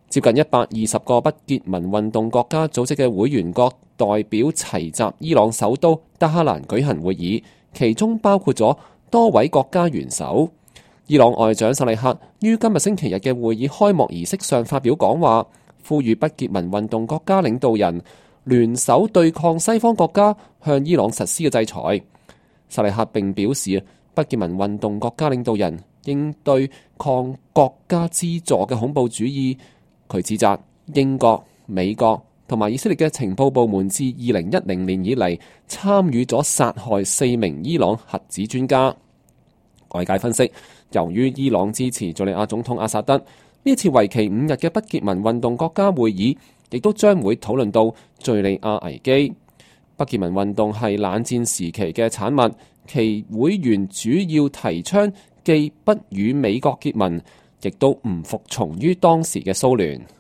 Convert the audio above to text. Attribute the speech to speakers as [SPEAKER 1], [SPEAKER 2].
[SPEAKER 1] 接近120個不結盟運動國家組織嘅會員國代表齊集伊朗首都德黑蘭舉行會議，其中包括咗多位國家元首。伊朗外長薩利克於今日星期日嘅會議開幕儀式上發表講話，呼籲不結盟運動國家領導人聯手對抗西方國家向伊朗實施嘅制裁。薩利克並表示，不結盟運動國家領導人應對抗國家資助嘅恐怖主義。佢指責英國、美國同埋以色列嘅情報部門自2010年以嚟參與咗殺害4名伊朗核子專家。外界分析，由於伊朗支持敘利亞總統阿薩德，呢次為期5日嘅不結盟運動國家會議亦都將會討論到敘利亞危機。不結盟運動係冷戰時期嘅產物，其會員主要提倡既不與美國結盟，亦都唔服從於當時嘅蘇聯。